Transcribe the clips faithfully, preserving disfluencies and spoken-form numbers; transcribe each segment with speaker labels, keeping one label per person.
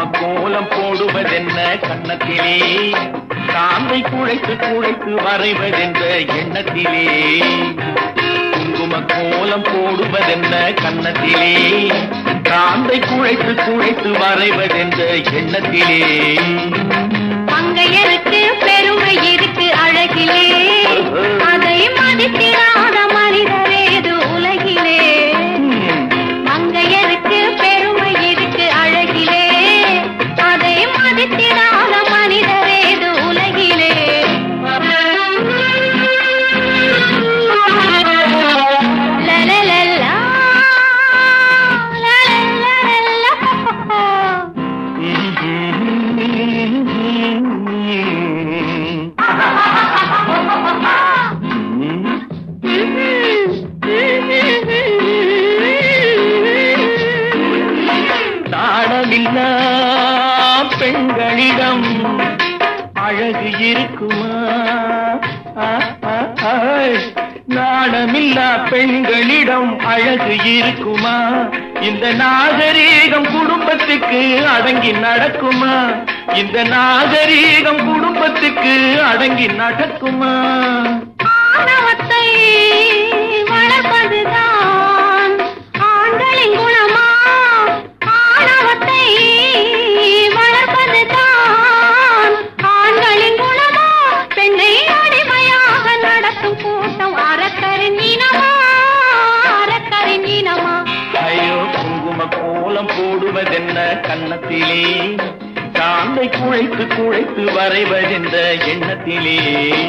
Speaker 1: கோலம் போடுவதென்ன கன்னத்திலே, காந்தை குழைத்து குழைத்து வரைவதென்ற எண்ணத்திலே. குங்கும கோலம் போடுவதென்ன கன்னத்திலே, காந்தை குழைத்து குழைத்து வரைவதென்ற எண்ணத்திலே.
Speaker 2: மங்கையருக்கு பெருமை இருக்கு அழகிலே, அதை மதித்திராத மனிதரேது உலகிலே. மங்கையருக்கு பெருமை இருக்கு அழகிலே, அதை மதித்திராத மனிதரேது உலகிலே. லலலலா, லலலலலா.
Speaker 1: நாணமில்லா பெண்களிடம் அழகு இருக்குமா? நாணமில்லா பெண்களிடம் அழகு இருக்குமா? இந்த நாகரீகம் குடும்பத்துக்கு அடங்கி நடக்குமா? இந்த நாகரீகம் குடும்பத்துக்கு அடங்கி நடக்குமா?
Speaker 2: ஆணவத்தை வளர்ப்பதுதான் ஆண்களின் குணமா? ஆணவத்தை வளர்ப்பதுதான் ஆண்களின் குணமா? பெண்ணை அடிமையாக நடத்தும் கூட்டம் அரக்கரின் இனமா? அரக்கரின் இனமா?
Speaker 1: ஐயோ, குங்கும கோலம் போடுவதென்ன கன்னத்திலே, காந்தை குழைத்து குழைத்து வரைவதென்ற எண்ணத்திலே.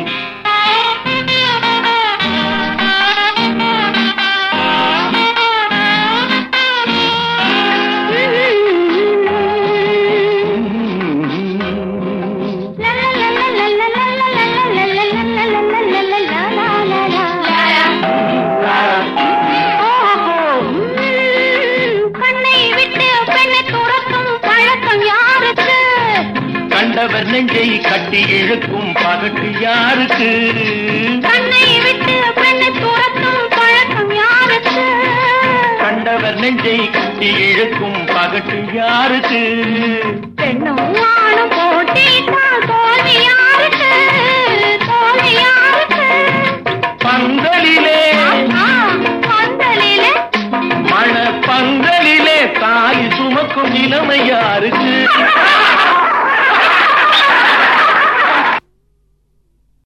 Speaker 1: கண்டவர் நெஞ்சை கட்டி இழுக்கும் பகட்டு யாருக்கு?
Speaker 2: கண்ணை விட்டு பெண்ணை துரத்தும் பழக்கம் யாருக்கு?
Speaker 1: கண்டவர் நெஞ்சை கட்டி இழுக்கும் பகட்டு யாருக்கு?
Speaker 2: பெண்ணும் ஆணும் போட்டியிட்டால் தோல்வி யாருக்கு? தோல்வி யாருக்கு?
Speaker 1: பந்தலிலே
Speaker 2: பந்தலிலே
Speaker 1: மண பந்தலிலே தாய் சுமக்கும் நிலைமை யாருக்கு?